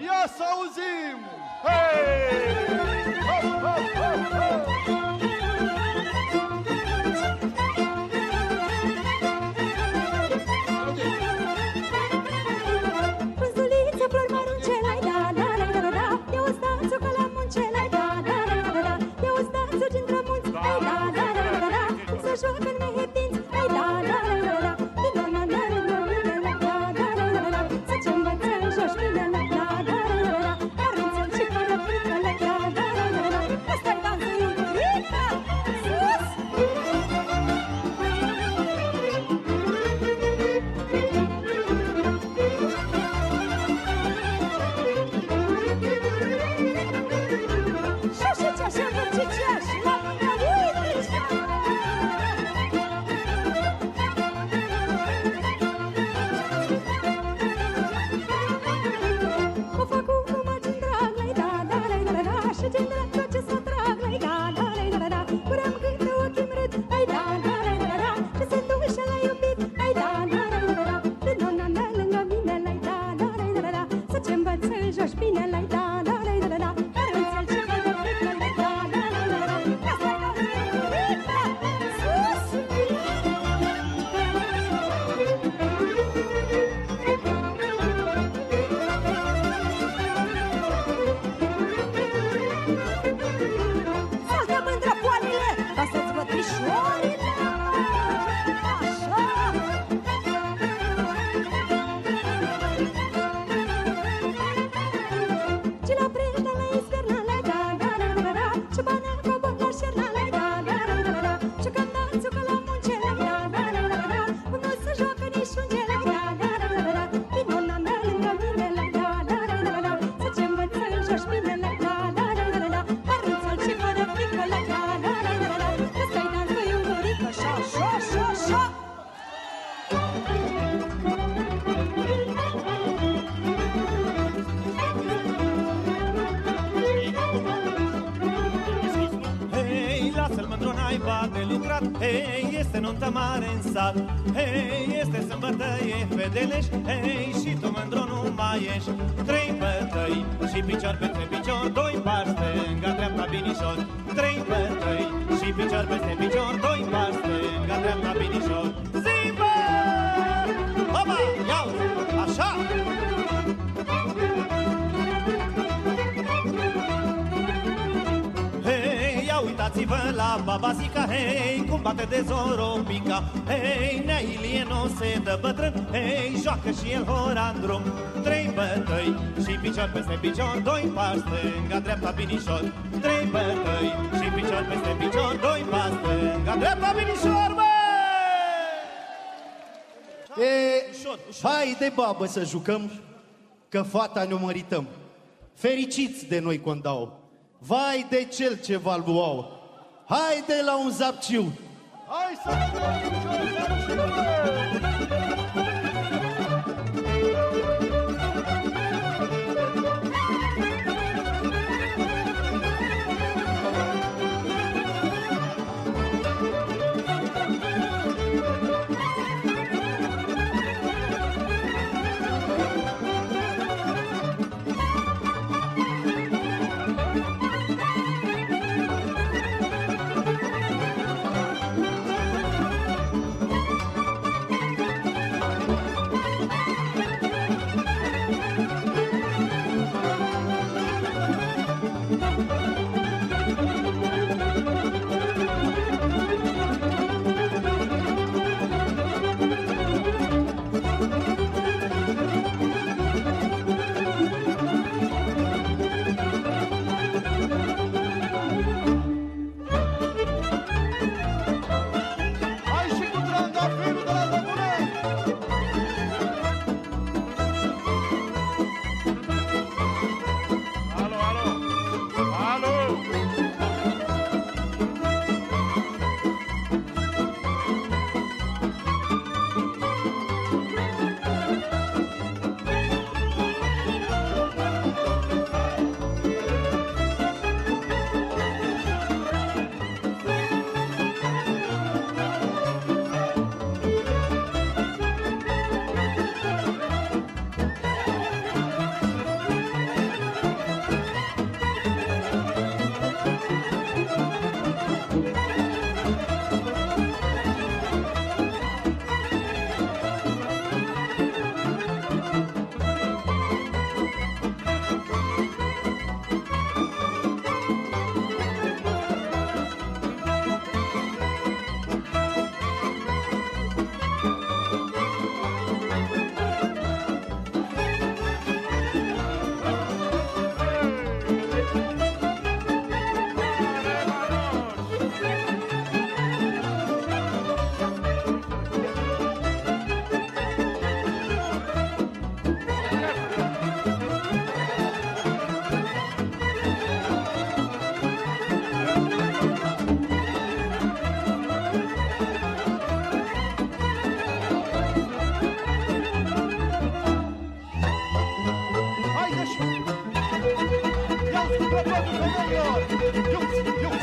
Ia să auzim! Hei! Hop, hop, hop, hop! Pânzuliță, flori măruncelai, da, da, da, da, da, da. Eu o stațu ca la muncelai, da, da, da, da, da, da. Eu o stațu dintre munți, ai, da, da, da, da, da, da. Cum să joc în mehetinți, ai, da, da, da, da, da, da. Din na, na, na, na, na, na, da, da, da, da, da, da. Să ce învăță în joci, bine, da, da, da, da, da, da. Arunțel și fără frică, da, da, da, da, da, da. Asta-i dansul iubirită, sus! Și așa merge ceea și la mână, uite-și! Mă fac cum mă drag, lai da, da, lai da, da, și ce drag tot ce să trag, lai da, da, lai da, da, cuream când ochii-mi râd, ai da, da, lai da, da, și se duce la iubit, ai da, da, lai da, da, de nona mea lângă mine, lai da, da, lai da, da, să ce învăț să joci bine, lai da, da, lai da, da, care înțeleg ce văd de frică, lai da, da, lai da, da, asta-i dansul iubirită, sus! Saltă mândră poalele, ca să-ți văd pișoarele, așa! Ce la preda la izvernale, da, da, da, da, da, ce bana cobor la șernale, da, da, da, da, da, ce cântați-o ca la muncele, da, da, da, da, da, cum nu se joacă nici ungele, da, da, da, da, da, din nona mea lângă mine, da, da, da, da, da, să ce învăț să joci bine, da, da, da, da, da, arunțel și fără frică, da, da, da, da, da, da, ăsta-i dansul iubirită, așa, așa, așa, așa! Hei, lasă-l mândru, naiba de lucrat. Hei, este nuntă mare în sat. Hei, este sâmbătă, e fedeleș. Hei, și tu mândru nu mai ești. 3 bătăi și picior peste picior, 2 pași stânga, dreapta, binișor. 3 bătăi și picior peste picior, 2 pași stânga, dreapta, binișor. Zimbă! Opa, iau, așa! Hei, ia uitați-vă la baba Zica, hei, cum bate de zorobica. Hei, nea Ilie nu se dă bătrân, hei, joacă și el hora în drum. 3 bătăi și picior peste picior, 2 pași stânga, dreapta, binișor. 3 bătăi și picior peste picior, 2 pași stânga, dreapta, binișor, bă! Haide, babă, să jucăm, că fata ne-o mărităm. Fericiți de noi condau, vai de cel ce v-al luau. Haide la un zapciu! Hai să vedem! Ia-ți cu clopotul, femeilor! Iuți, iuți!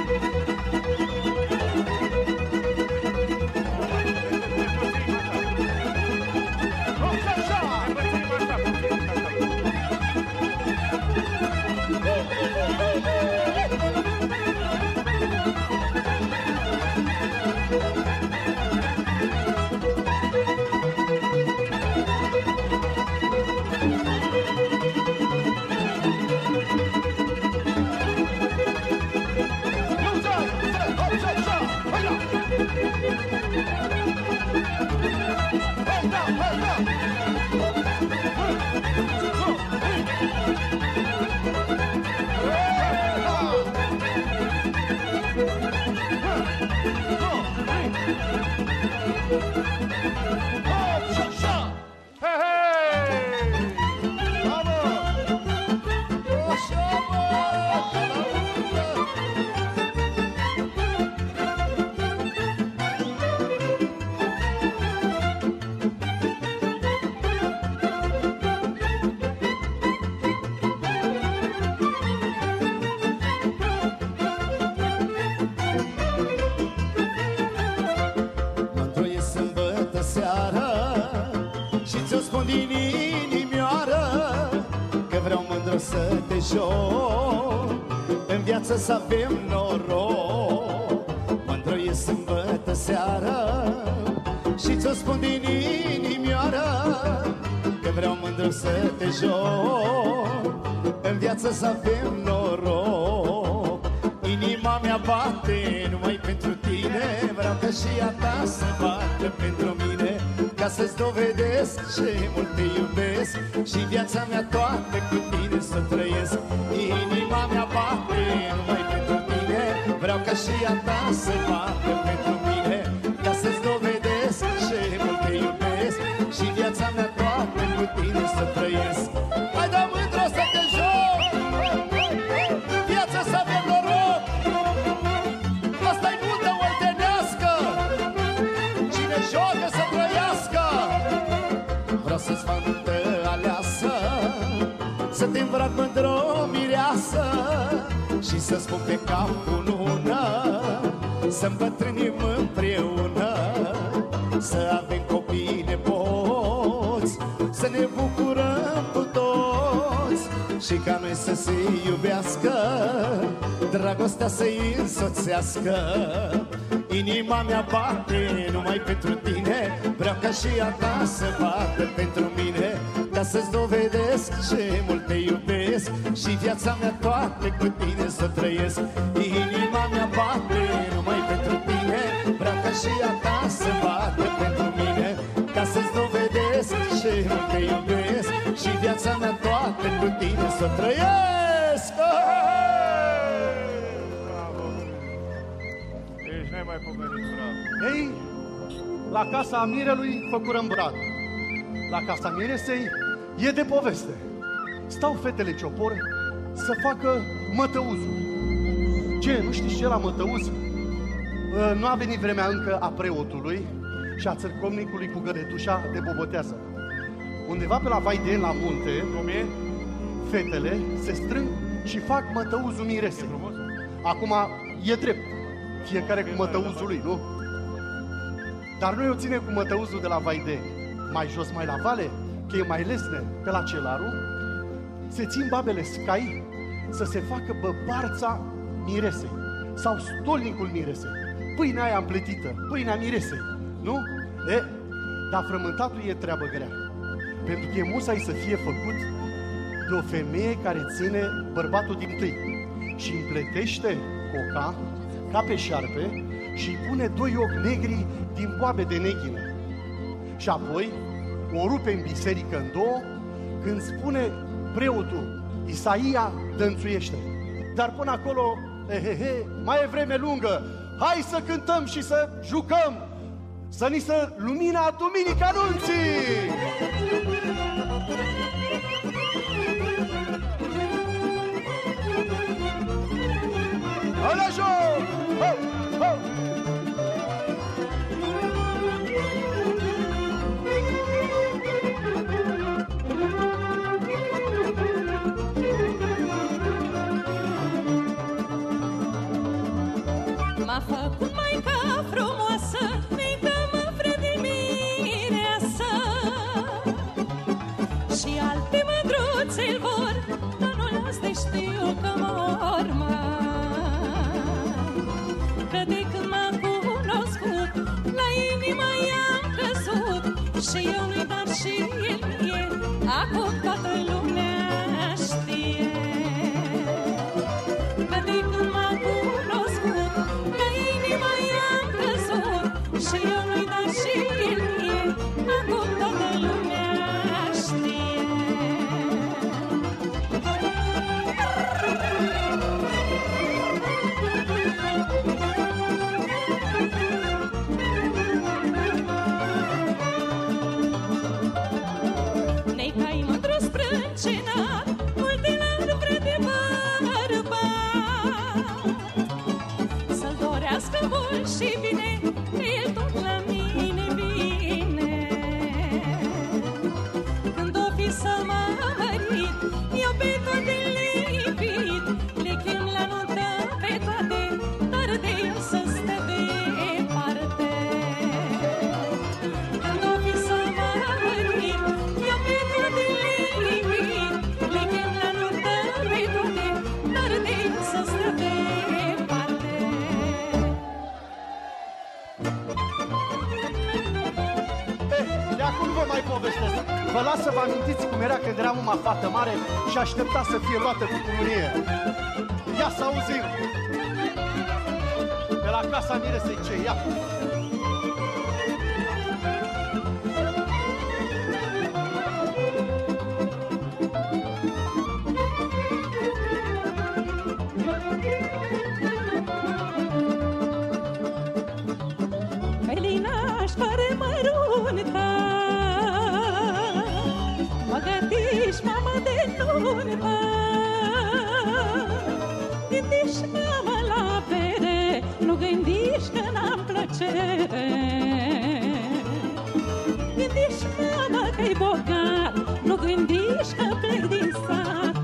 din inimioară, că vreau mândru să te joc, în viață să avem noroc. Mândru e sâmbătă seara și ți-o spun din inimioară, că vreau mândru să te joc, în viață să avem noroc. Inima mea bate numai pentru tine, vreau ca și a ta să bată pentru mine, ca să-ți dovedesc ce mult te iubesc și viața mea toată cu tine să trăiesc. Inima mea bate numai pentru tine, vreau ca și a ta să bată pentru mine, ca să-ți dovedesc ce mult te iubesc și viața mea toată cu tine să trăiesc. Hai da mândră să te joc, în viață să avem noroc, asta-i multă oltenească, cine joacă să trăiască. Vreau să-ți fac nuntă aleasă, să te îmbrac mândră mireasă și să spun pe cap cu lună, să îmbătrânim împreună, să avem copii nepoți, să ne bucurăm cu toți și ca noi să se iubească, dragostea să-i însoțească. Inima mea bate numai pentru tine, vreau ca și a ta să bată pentru mine, ca să-ți dovedesc ce mult te iubesc și viața mea toată cu tine să trăiesc. Inima mea bate numai pentru tine, vreau ca și a ta să bată pentru mine, ca să-ți dovedesc ce mult te iubesc și viața mea toată cu tine să trăiesc. Ei, la casa mirelui făcurăm brad, la casa miresei e de poveste. Stau fetele ciopor să facă mătăuzul. Ce, nu știți ce la mătăuz? Nu a venit vremea încă a preotului și a țărcomnicului cu găletușa de bobotează. Undeva pe la Vai de la munte, fetele se strâng și fac mătăuzul miresei. Acum e drept, fiecare cu mătăuzul lui, nu? Dar noi o ținem cu mătăuzul de la Vaide, mai jos, mai la vale, că e mai lesne, pe la Celaru, se țin babele scai să se facă băbarța miresei sau stolnicul miresei, pâinea aia împletită, pâinea miresei, nu? Dar frământatul e treabă grea, pentru că e musai să fie făcut de o femeie care ține bărbatul dintâi și împletește coca ca pe șarpe și îi pune 2 ochi negri din boabe de neghină. Și apoi o rupe în biserică în două, când spune preotul, Isaia dănțuiește. Dar până acolo, mai e vreme lungă, hai să cântăm și să jucăm, să ni se lumina Duminica Nunții! Ala joc! Ho, ho! M-a făcut maica frumoasă, mică măfră de mireasă. Și alte mândruțe-l vor, dar nu las de știu că mor mai. Că de când m-am cunoscut, la inima i-am căzut. Și eu nu-i dar și el mie, acum toată lumea știe. Că de când m-am cunoscut, la inima i-am căzut. Și eu nu-i dar și el mie, acum toată lumea știe. Nei-ca-i mândru sprâncenat, multe l-ar vrea de bărbat. Să-l dorească mult și bine, el tot la mine vine. Când o fi să mă mărit, eu pe toate le invit. Le chem la nuntă pe toate, dar de el să stă departe. Când o fi să mă mărit, eu pe toate le invit. Le chem la nuntă pe toate, dar de el să stă departe. De acum nu vă mai povestesc. Vă las să vă amintiți cum era când eram uma fată mare și aștepta să fie luată cu cununie. Ia să auzim! De la Casa Miresei ce? Ia! Melina-aș fără mărunta, mă gândiși, mamă, de nuntă. Gândiși, mamă, la bere, nu gândiși că n-am plăcere. Gândiși, mamă, că-i bogat, nu gândiși că plec din sat,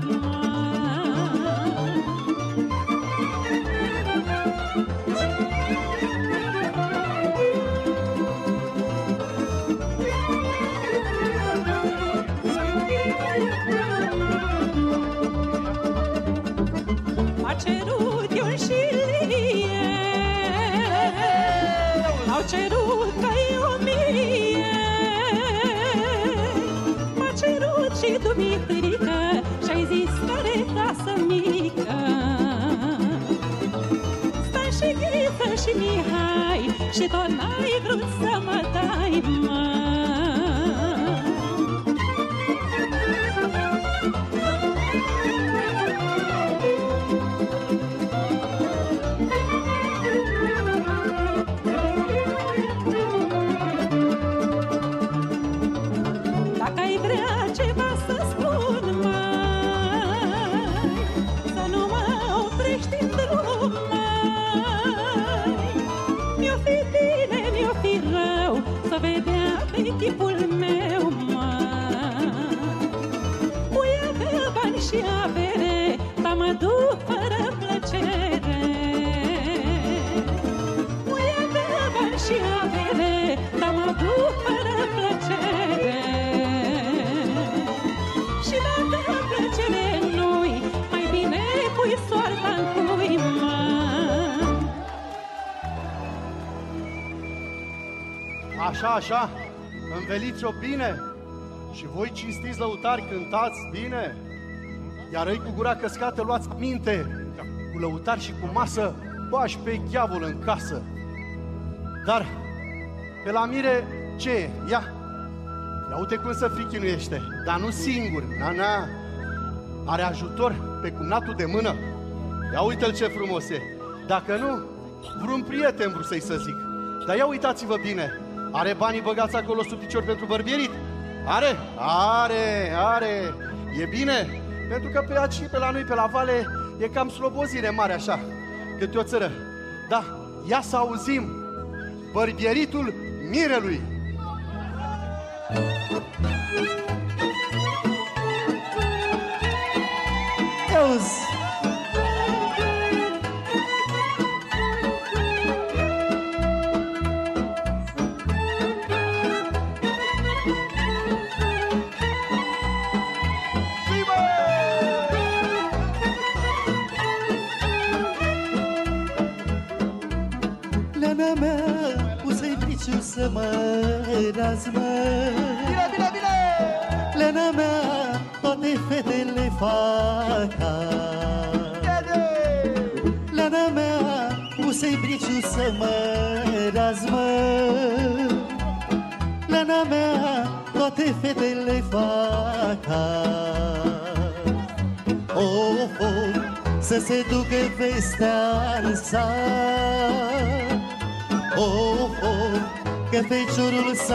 m-a cerut Ion și Lie, m-au cerut că-i o mie. M-a cerut și Dumitrică și-ai zis care casă mică. Stai și Ghiță și Mihai și tot n-ai vrut să mă dai, Dacă ai vrea ceva să spun, mai, să nu mă oprești în drum, mai. Mi-o fi bine, mi-o fi rău, să vedea pe chipul meu, mai. Voi avea bani și avere, dar mă duc fără plăcere. Voi avea bani și avere, dar mă duc fără plăcere. Și dacă plăcere nu-i, mai bine pui soarta-n cui, Așa, așa, înveliți-o bine și voi cinstiți lăutari, cântați bine. Iar ei cu gura căscată luați minte, cu lăutari și cu masă bași pe diavol în casă. Dar pe la mire ce e? Ia uite cum să frichinuiește, dar nu singur, na. Are ajutor pe cumnatul de mână. Ia uite-l ce frumos e. Dacă nu, vreun prieten vreau să-i să zic. Dar ia uitați-vă bine, are banii băgați acolo sub picior pentru bărbierit? Are. E bine, pentru că pe aici, pe la noi, pe la vale, e cam slobozire mare așa, câte o țără. Da, ia să auzim bărbieritul mirelui. Auzi! azi, măi. Bine, bine, bine! Lena mea, toate fetele fac Lena mea, puse-i briciu să mă razmă. Lena mea, toate fetele fac oh, oh, să se ducă vestea-n sat. Oh, oh, că feciorul s-a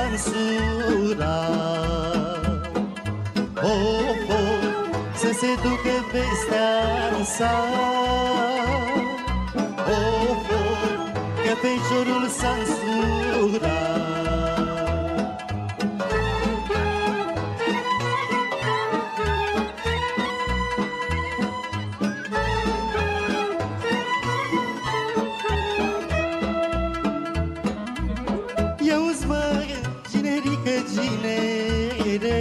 însurat. Oh, oh, să se ducă vestea-n sat. Oh, oh, că feciorul s-a însurat. Ia-uzi, mă, ginerică, ginere,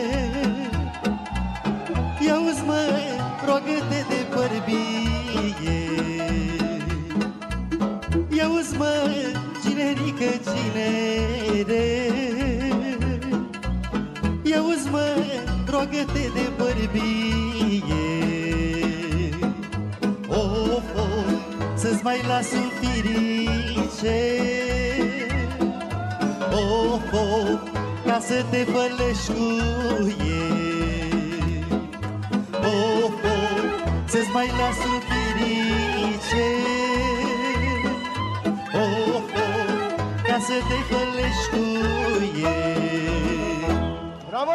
ia-uzi, mă, roagă-te de bărbie. Ia-uzi, mă, ginerică, ginere, ia-uzi, mă, roagă-te de bărbie. Oh, oh, să-ți mai las un firice. Oh, oh, ca să te pălești cu ei. Oh, oh, să-ți mai las un firice. Oh, oh, ca să te pălești cu ei. Bravo!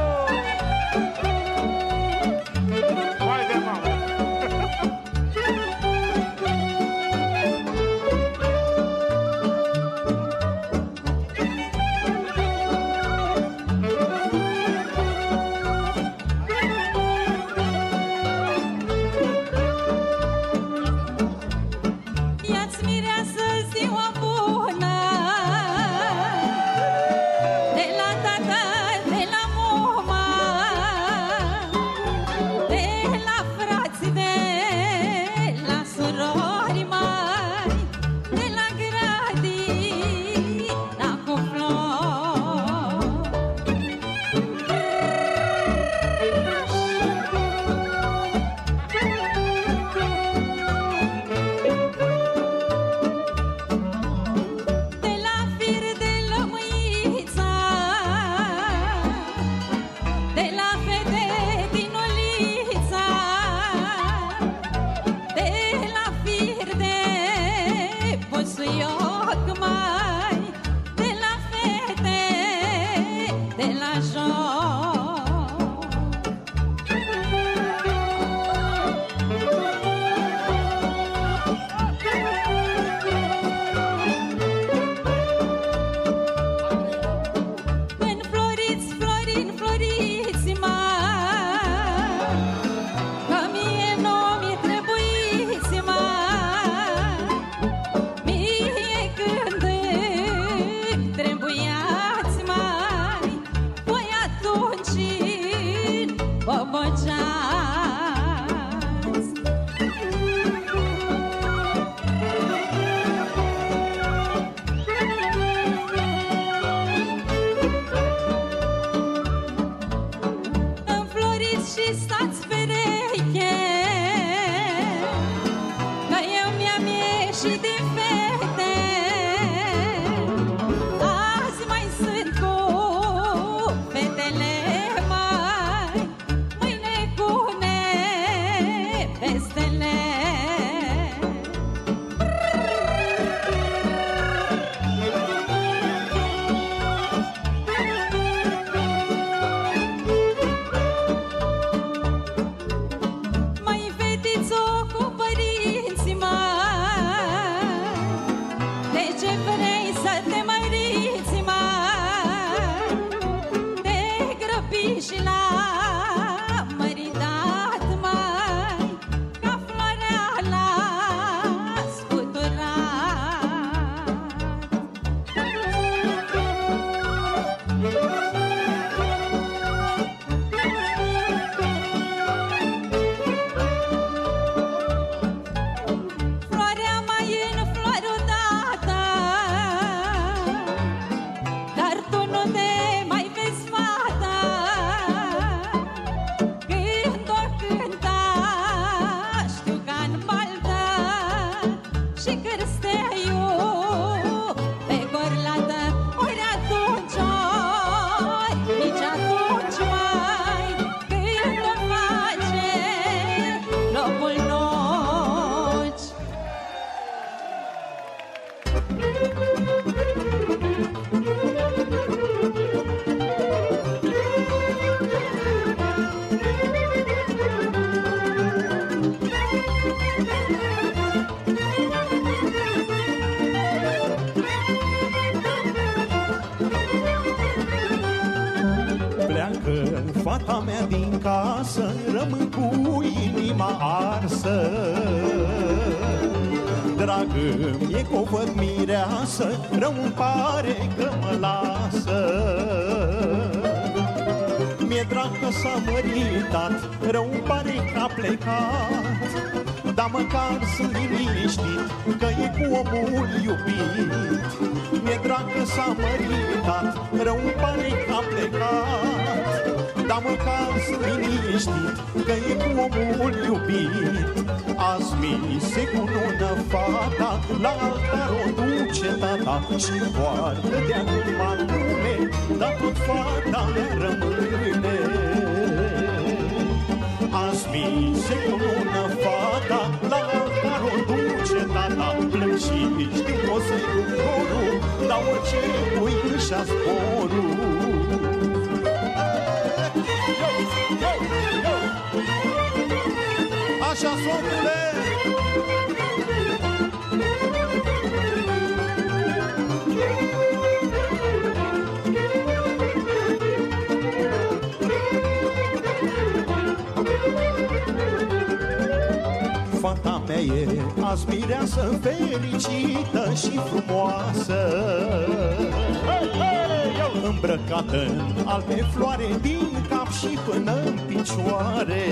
Hai de mamă! Ia-ți mireasă ziua bună, de la tata, de la mama, de la frați, de la surori mai, de la grădina cu flori. De la fir de lămâița, de la fete din Olița, de la fir de busuioc mai, de la fete de la joc. Înfloriți, flori, înfloriți, mai, că mie nu mi-e trebuiți, mai. Mie când îmi trebuiați, mai, voi atunci bobogeați. Înfloriți și stați pereche, că eu mi-am ieșit din fete. Azi mai sunt cu fetele mai, mâine cu nevestele. Mai fetiți-o cu părinții mai, acasă, rămân cu inima arsă. Dragă, mie că o văd mireasă, rău-mi pare că mă lasă. Mi-e drag că s-a măritat, rău-mi pare că a plecat, dar măcar sunt liniștit că e cu omul iubit. Mi-e drag că s-a măritat, rău-mi pare că a plecat, dar măcar sunt liniștit că e cu omul iubit. Azi mi se cunună fata, la altar o duce tata și poartă de acum lume, dar tot fata mea rămâne. Azi mi se cunună fata, la altar o duce tata, plâng și știu că o să-i duc corul, dar orice pui își-a zborul. Așa, socule! Fata mea e azi mireasă, fericită și frumoasă, îmbrăcată în albe floare, din cap și până în picioare.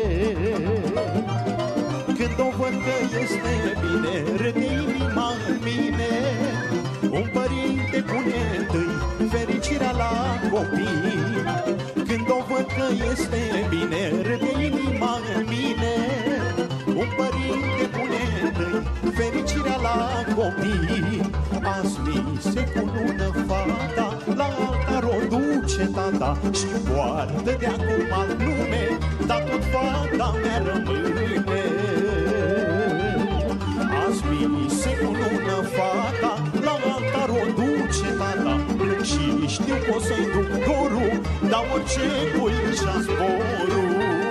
Când o văd că este bine, râde inima în mine. Un părinte pune întâi fericirea la copii. Când o văd că este bine, râde inima în mine. Un părinte pune întâi fericirea la copii. Azi mi se cunună fata, la altar o duce tata și poartă de acum alt nume, dar tot fata mea rămâne. Azi mi se cunună fata, la altar o duce tata, plâng și știu că o să-i duc dorul, dar orice pui și-a zborul.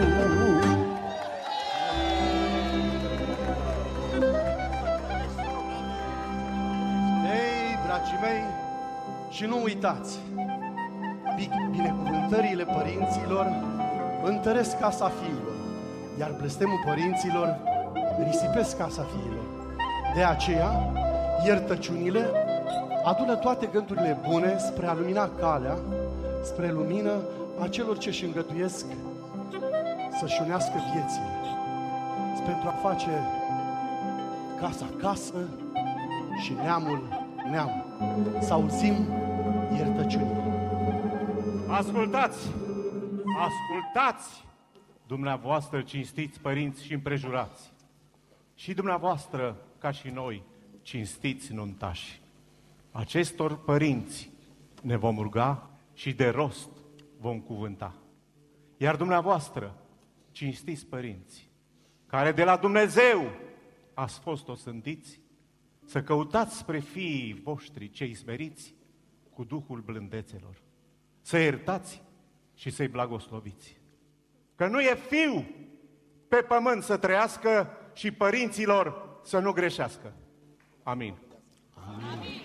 Dragii mei, și nu uitați, binecuvântările părinților întăresc casa fiilor, iar blestemul părinților risipesc casa fiilor. De aceea, iertăciunile adună toate gândurile bune spre a lumina calea, spre lumină a celor ce își îngăduiesc să-și unească viețile, pentru a face casa casă și neamul neam. Să auzim iertăciunile. Ascultați! Ascultați! Dumneavoastră cinstiți părinți și împrejurați. Și dumneavoastră, ca și noi, cinstiți nuntași. Acestor părinți ne vom ruga și de rost vom cuvânta. Iar dumneavoastră, cinstiți părinți, care de la Dumnezeu ați fost osândiți, să căutați spre fiii voștri cei smeriți cu Duhul blândețelor, să iertați și să-i blagosloviți. Că nu e fiu pe pământ să trăiască și părinților să nu greșească. Amin. Amin.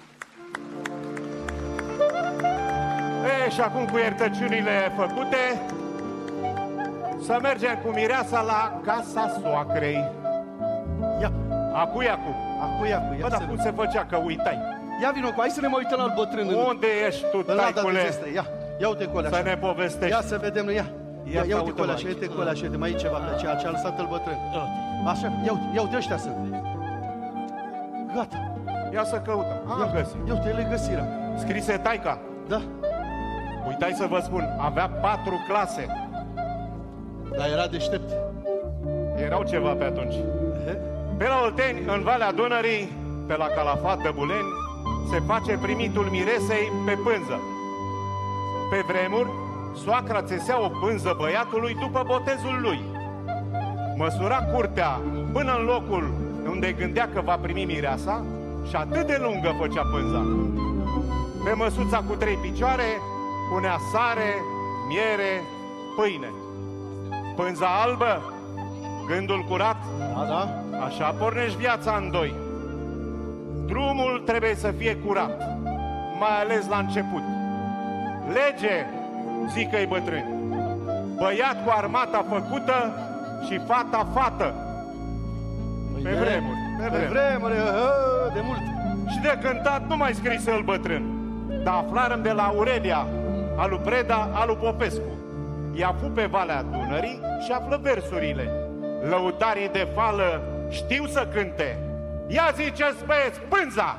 Și acum cu iertăciunile făcute, să mergem cu mireasa la casa soacrei. Ia. Acu. Bă, dar cum se făcea, că uitai? Ia vino cu, hai să ne mai uităm la bătrân. Unde ești tu, taicule? Ia uite cu alea. Să ne povestești. Ia să vedem, ia uite cu alea, uite cu alea, mai e ceva pe ceea ce a lăsat-l bătrân. Așa, ia uite, ăștia sunt. Gata. Ia să căutăm. Am găsit. Ia uite, el e găsirea. Scrise taica. Da. Uitai să vă spun, avea 4 clase. Dar era deștept. Erau ceva pe atunci. Pe la Olteni, în Valea Dunării, pe la Calafat, Dăbuleni, se face primitul miresei pe pânză. Pe vremuri, soacra țesea o pânză băiatului după botezul lui. Măsura curtea până în locul unde gândea că va primi mireasa și atât de lungă făcea pânza. Pe măsuța cu 3 picioare punea sare, miere, pâine. Pânza albă, gândul curat. Da. Așa pornești viața în doi. Drumul trebuie să fie curat, mai ales la început. Lege, zică-i bătrâni. băiat cu armata făcută și fata fată. Pe vremuri, Pe vremuri, de mult. Și de cântat nu mai scris el bătrân, dar aflarăm de la Aurelia, alu Preda, alu Popescu. Ea fu pe Valea Dunării și află versurile. Lăutarii de fală știu să cânte. Ia ziceți, băieți, pânza!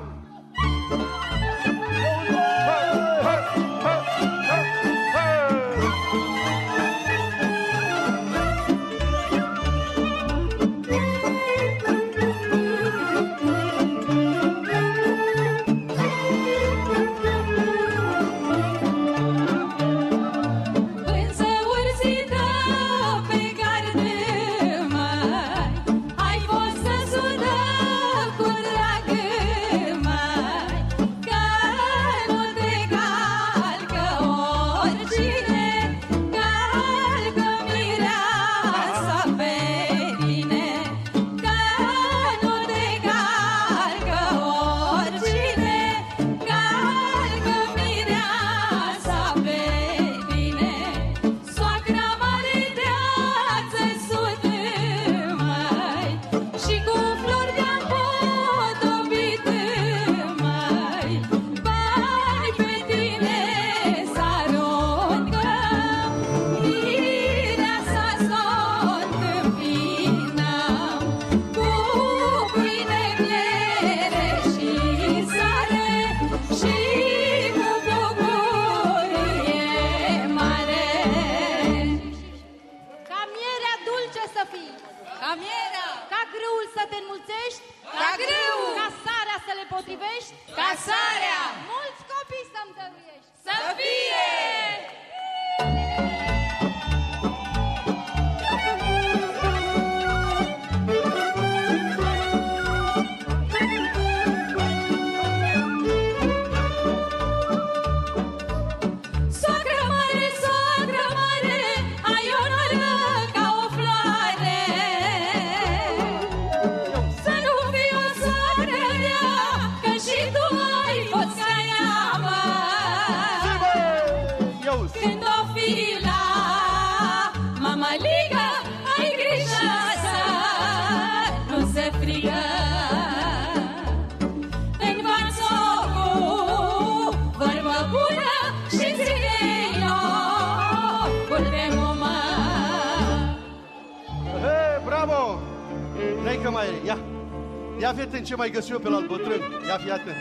Ia fi atent ce mai găsi eu pe la alt bătrân. Ia fi atent.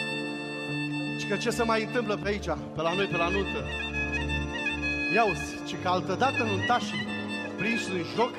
Și că ce se mai întâmplă pe aici, pe la noi, pe la nuntă. Ia-uzi, ci că altădată nuntașii prinși în joc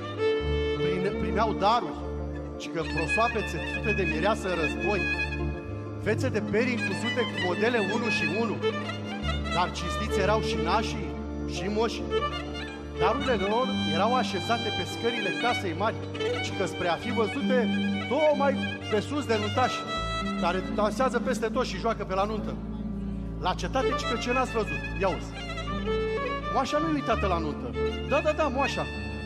primeau daruri. Și că prosoape țesute de mireasă în război, fețe de peri încusute cu modele 1 și 1. Dar cinstiți erau și nașii și moșii. Darurile lor erau așezate pe scările casei mari, și că spre a fi văzute tocmai pe sus de nuntași, care dansează peste tot și joacă pe la nuntă. La cetate, ci că ce n-ați văzut? Ia-uzi. Moașa nu-i uitată la nuntă. Da, moașa.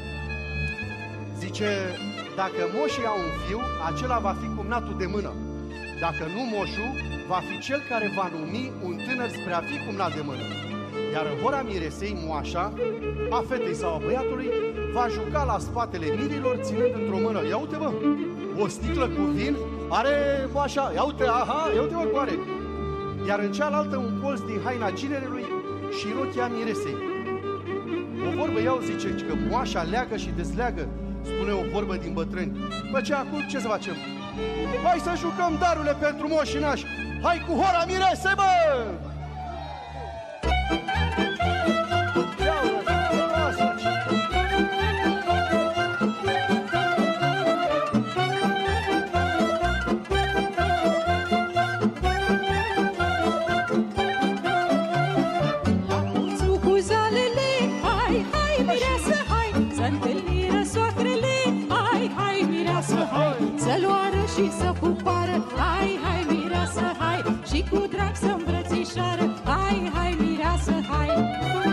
Zice, dacă moșii au un fiu, acela va fi cumnatul de mână. Dacă nu moșul, va fi cel care va numi un tânăr spre a fi cumnat de mână. Iar hora miresei, moașa, a fetei sau a băiatului, va juca la spatele mirilor, ținând într-o mână, ia uite mă, o sticlă cu vin, are moașa, ia uite, ia uite mă cu are. Iar în cealaltă un colț din haina ginerelui și rochia miresei. O vorbă iau zice că moașa leagă și dezleagă, spune o vorbă din bătrâni. Bă, ce acum, ce să facem? Hai să jucăm darurile pentru moși și nași. Hai cu hora miresei, bă! Și să pupară, hai, mireasă, hai, și cu drag să îmbrățișoară, hai, mireasă, hai.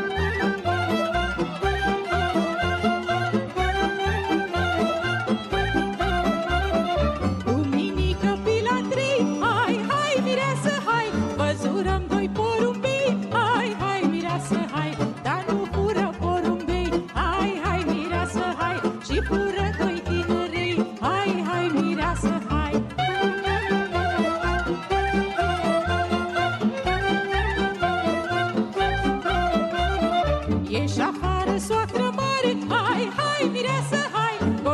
Cu minică pilatrii, hai, mireasă, hai, văzurăm doi porumbii, hai, mireasă, hai, dar nu fură porumbii.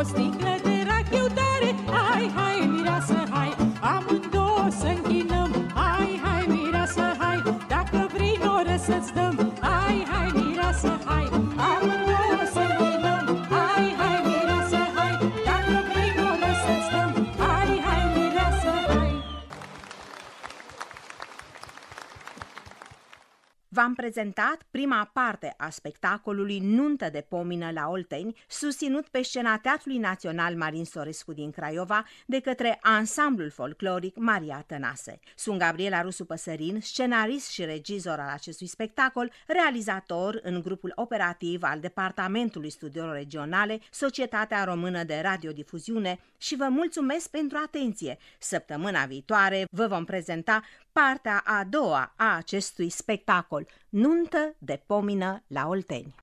sticlă de rachiu tare. Hai, hai, mireasă, hai, amândouă să închinăm. Hai, hai, mireasă, hai, dacă vrei noră să-ți dăm. Hai, hai, mireasă, hai, amândouă să închinăm. Hai, hai, mireasă, hai, dacă vrei noră să-ți dăm. Hai, hai, mireasă, hai. V-am prezentat prima parte a spectacolului Nuntă de pomină la Olteni, susținut pe scena Teatrului Național Marin Sorescu din Craiova de către ansamblul folcloric Maria Tănase. Sunt Gabriela Rusu Păsărin, scenarist și regizor al acestui spectacol, realizator în grupul operativ al Departamentului Studiilor Regionale, Societatea Română de Radiodifuziune, și vă mulțumesc pentru atenție. Săptămâna viitoare vă vom prezenta partea a doua a acestui spectacol, Nuntă de pomină la Olteni.